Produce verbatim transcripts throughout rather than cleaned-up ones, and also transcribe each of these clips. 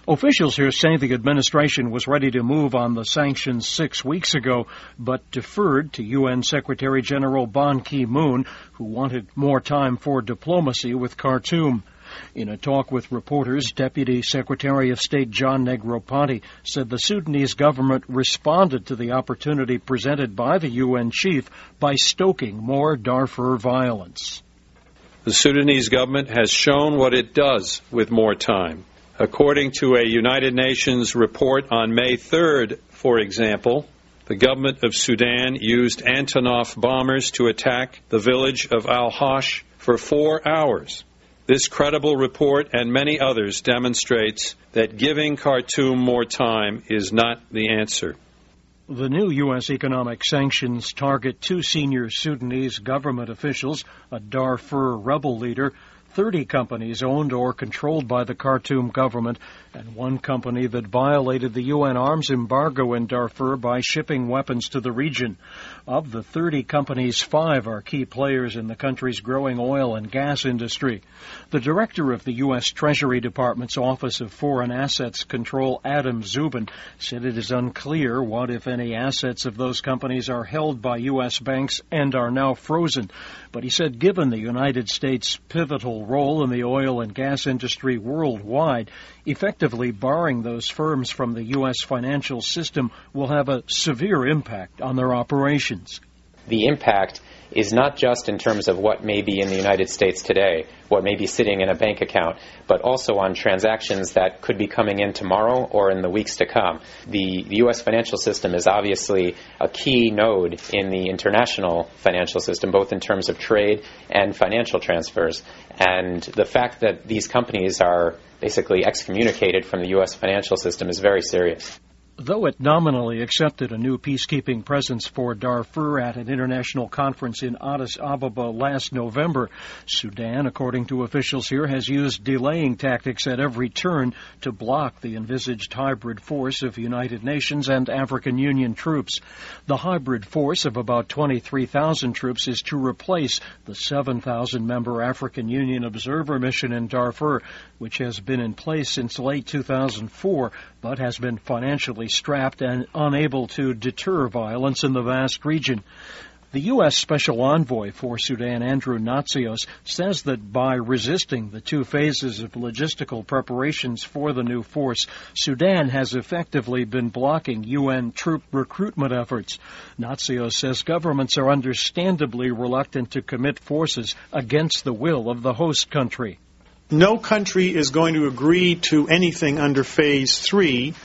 Officials here say the administration was ready to move on the sanctions six weeks ago, but deferred to U N Secretary General Ban Ki-moon, who wanted more time for diplomacy with Khartoum. In a talk with reporters, Deputy Secretary of State John Negroponte said the Sudanese government responded to the opportunity presented by the U N chief by stoking more Darfur violence. The Sudanese government has shown what it does with more time. According to a United Nations report on May third, for example, the government of Sudan used Antonov bombers to attack the village of Al-Hash for four hours. This credible report and many others demonstrates that giving Khartoum more time is not the answer. The new U S economic sanctions target two senior Sudanese government officials, a Darfur rebel leader, thirty companies owned or controlled by the Khartoum government, and one company that violated the U N arms embargo in Darfur by shipping weapons to the region. Of the thirty companies, five are key players in the country's growing oil and gas industry. The director of the U S Treasury Department's Office of Foreign Assets Control, Adam Zubin, said it is unclear what, if any, assets of those companies are held by U S banks and are now frozen. But he said given the United States' pivotal role in the oil and gas industry worldwide, effectively barring those firms from the U S financial system will have a severe impact on their operations. The impact is not just in terms of what may be in the United States today, what may be sitting in a bank account, but also on transactions that could be coming in tomorrow or in the weeks to come. The, the U S financial system is obviously a key node in the international financial system, both in terms of trade and financial transfers. And the fact that these companies are basically excommunicated from the U S financial system is very serious. Though it nominally accepted a new peacekeeping presence for Darfur at an international conference in Addis Ababa last November, Sudan, according to officials here, has used delaying tactics at every turn to block the envisaged hybrid force of United Nations and African Union troops. The hybrid force of about twenty-three thousand troops is to replace the seven thousand member African Union Observer Mission in Darfur, which has been in place since late two thousand four, but has been financially strapped and unable to deter violence in the vast region. The U S Special Envoy for Sudan, Andrew Natsios, says that by resisting the two phases of logistical preparations for the new force, Sudan has effectively been blocking U N troop recruitment efforts. Natsios says governments are understandably reluctant to commit forces against the will of the host country. No country is going to agree to anything under phase three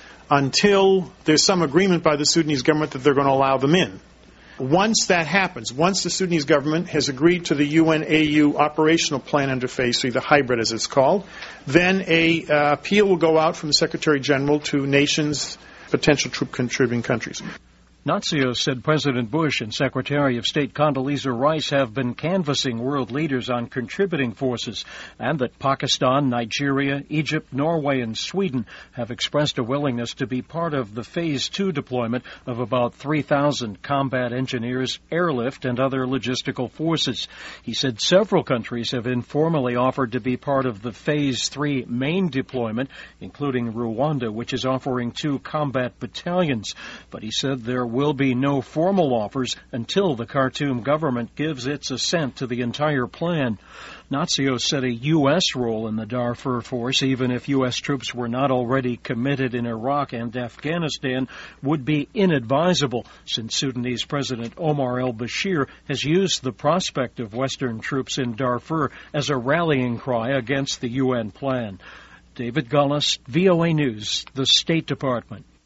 until there's some agreement by the Sudanese government that they're going to allow them in. Once that happens, once the Sudanese government has agreed to the U N A U operational plan under phase three, the hybrid as it's called, then a uh, appeal will go out from the Secretary General to nations, potential troop contributing countries. Natsios said President Bush and Secretary of State Condoleezza Rice have been canvassing world leaders on contributing forces, and that Pakistan, Nigeria, Egypt, Norway, and Sweden have expressed a willingness to be part of the Phase two deployment of about three thousand combat engineers, airlift, and other logistical forces. He said several countries have informally offered to be part of the Phase three main deployment, including Rwanda, which is offering two combat battalions. But he said there will be no formal offers until the Khartoum government gives its assent to the entire plan. Natsios said a U S role in the Darfur force, even if U S troops were not already committed in Iraq and Afghanistan, would be inadvisable, since Sudanese President Omar al-Bashir has used the prospect of Western troops in Darfur as a rallying cry against the U N plan. David Gullis, V O A News, the State Department.